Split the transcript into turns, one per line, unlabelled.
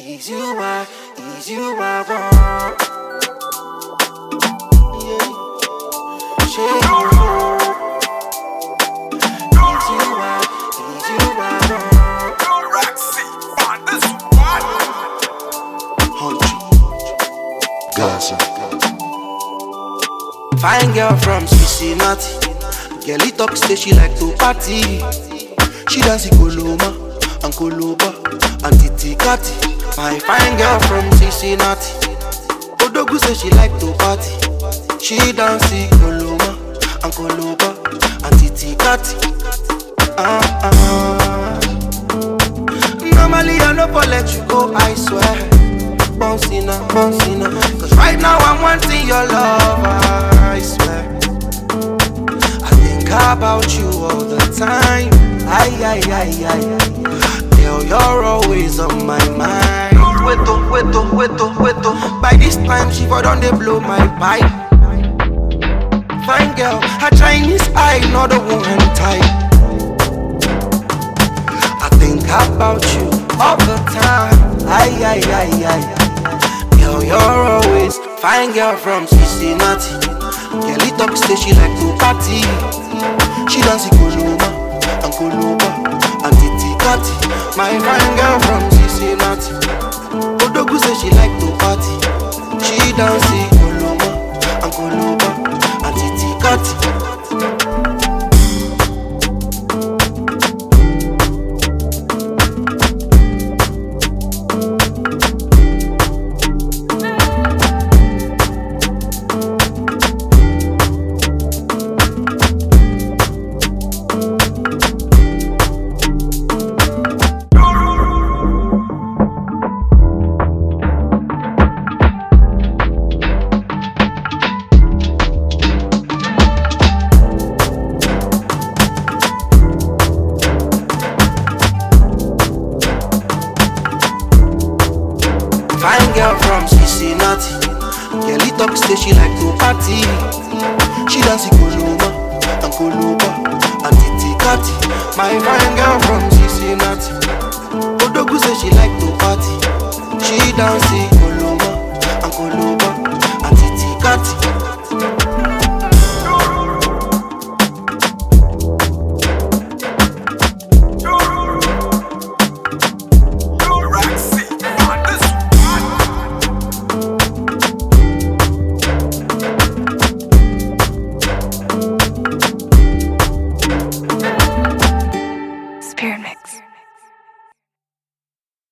Is you I want. Yeah. Shake you. Is you I want.
Gaza.
Fine girl from Cincinnati. Girl, it talk say she like to party. She dance Koloma and Koloba and Titi Kati. My fine girl from Cincinnati. Odogu say she like to party. She dance Koloma and Koloba and Titi Kati. Normally I no for let you go, I swear. Bouncina. Cause right now I'm wanting your love, I swear. I think about you all the time. Ay. Girl, you're always on my mind. Weto. By this time, she for done they blow my pipe. Fine girl, her Chinese eye, not a woman type. I think about you all the time. Ay. Girl, you're always fine girl from Cincinnati. Girl, it talk say she like to party. She dance Koloma and Koloba and Titi Kati. My fine girl from Cincinnati. Odogu say she like to party. She dance Koloma and Koloba and Titi Kati. Fine girl from Cincinnati. Girl, it talk say she like to party. She dance Koloma and Koloba and Titi Kati. My fine girl from Cincinnati. Odogu say she like to party. She dance